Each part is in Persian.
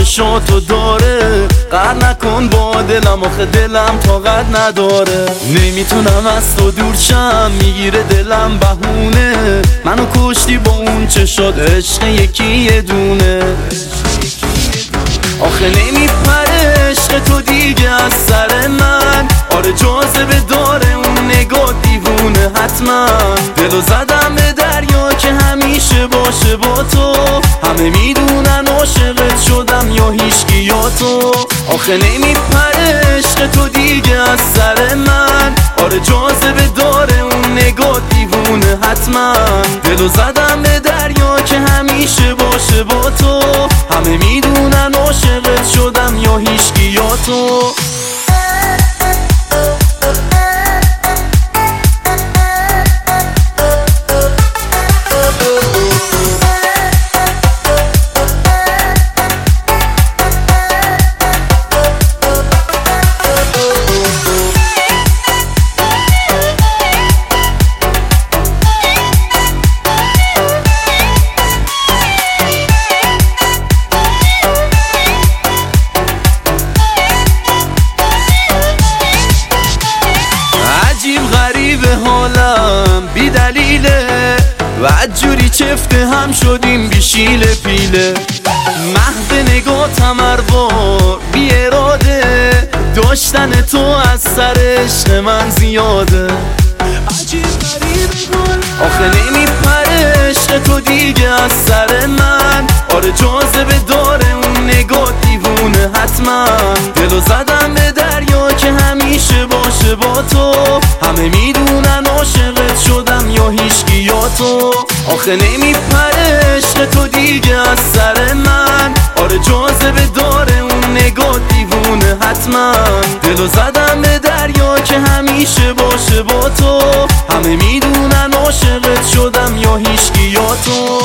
چشاتو داره. قهر نکن با دلم، آخه دلم طاقت نداره. نمیتونم از تو دور شم، میگیره دلم بهونه. منو کشتی با اون چشات، عشق یکی یه دونه. آخه نمیپره عشق تو دیگه از سر من. آره جاذبه داره اون نگاه دیوونه حتما. دلو زدم به دریا که همیشه باشه با تو. همه میدونن عاشقت شدم یا هیچکی یا تو. آخه نمیپره عشق تو دیگه از سر من. آره جاذبه داره اون نگاه دیوونه حتما. دلو زدم به دریا که همیشه باشه با تو. همه میدونن عاشقت شدم یا هیچکی یا تو. حالم بی دلیله و عجوری چفته هم شدیم بی شیله پیله. محو نگاه تمروار بی اراده، داشتن تو از سر عشق من زیاده. آخه نمیپره عشق تو دیگه از سر من. آره جاذبه داره اون نگاه دیوونه حتما. دلو زدم به دریا که همیشه باشه با تو. همه میدونن عاشقت شدم یا هیچکی یا تو. آخه نمیپره عشق تو دیگه از سر من. آره جاذبه داره اون نگاه دیوونه حتما. دلو زدم به دریا که همیشه باشه با تو. همه میدونن عاشقت شدم یا هیچکی یا تو.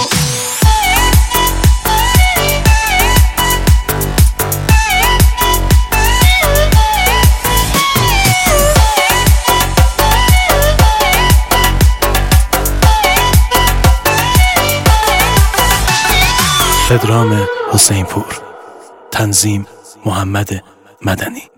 پدرام حسین پور، تنظیم محمد مدنی.